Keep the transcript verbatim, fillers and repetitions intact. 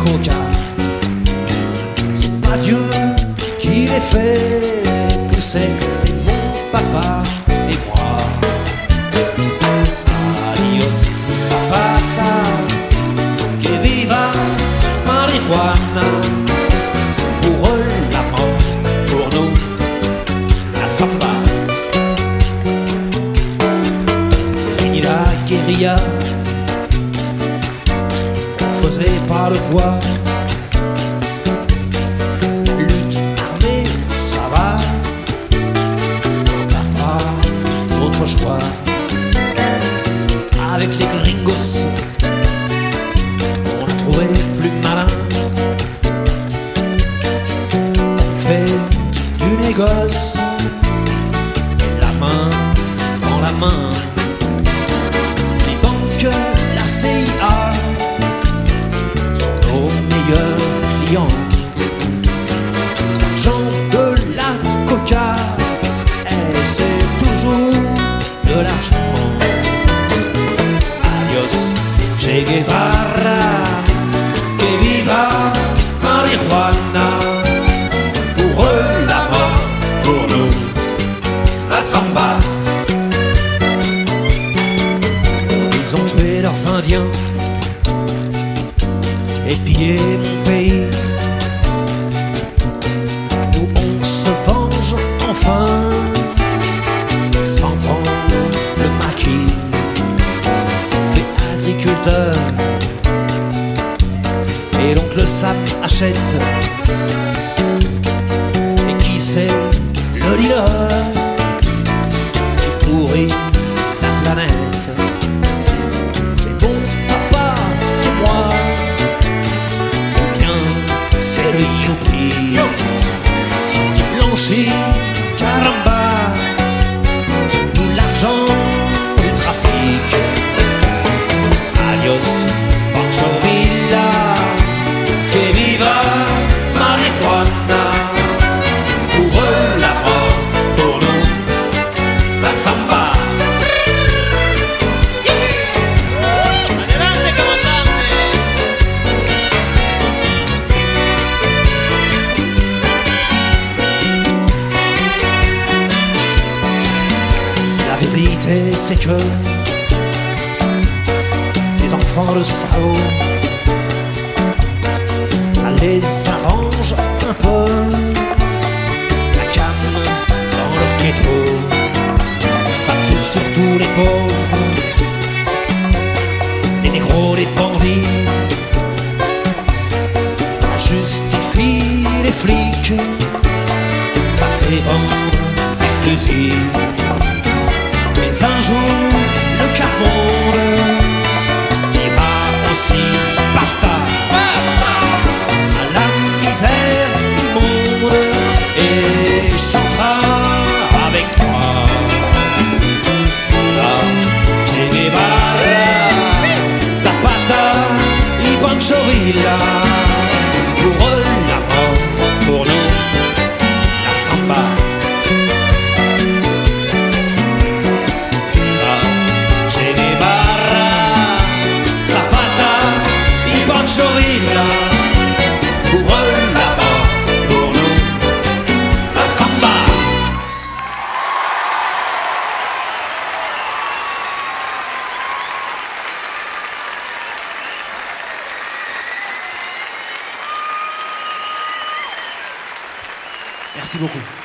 coca. C'est pas Dieu qui les fait pousser, c'est mon papa et moi. Adios Zapata, que viva marijuana. Pour eux la mort, pour nous la samba. Fini la guérilla, on faisait pas le poids. Lutte armée, ça va, on n'a pas d'autre choix. Avec les gringos, on a trouvé plus malin. On fait du négoce, la main dans la main. Les banques, la C I A sont nos meilleurs clients. L'argent de la coca, et c'est toujours de l'argent. Adios Che Guevara, que viva marijuana. Pour eux la mort, pour nous la samba. Ils ont tué leurs indiens et pillé mon pays. Nous on se venge enfin, sans prendre le maquis. Agriculteur, et l'oncle Sam achète. Et qui c'est le dealer qui pourrit la planète? C'est bon papa et moi, ou bien c'est le youpi qui blanchit, caramba, tout l'argent du trafic. Adios Pancho Villa, que viva marijuana. Pour eux la mort, pour nous la samba. Adelante, comandante. La vérité c'est que ces enfants de Sao, ça les arrange un peu. La cam dans leur ghetto, ça tue surtout les pauvres, les négros, les bandits. Ça justifie les flics, ça fait vendre des fusils. Mais un jour, le quart-monde ira aussi, basta, à la misère immonde, et chantera avec moi. Viva Che Guevara, Zapata y Pancho Villa. Pour eux la mort, pour nous la samba. Viva Che Guevara, Zapata y Pancho Villa. Pour eux la mort, pour nous la samba. Merci beaucoup.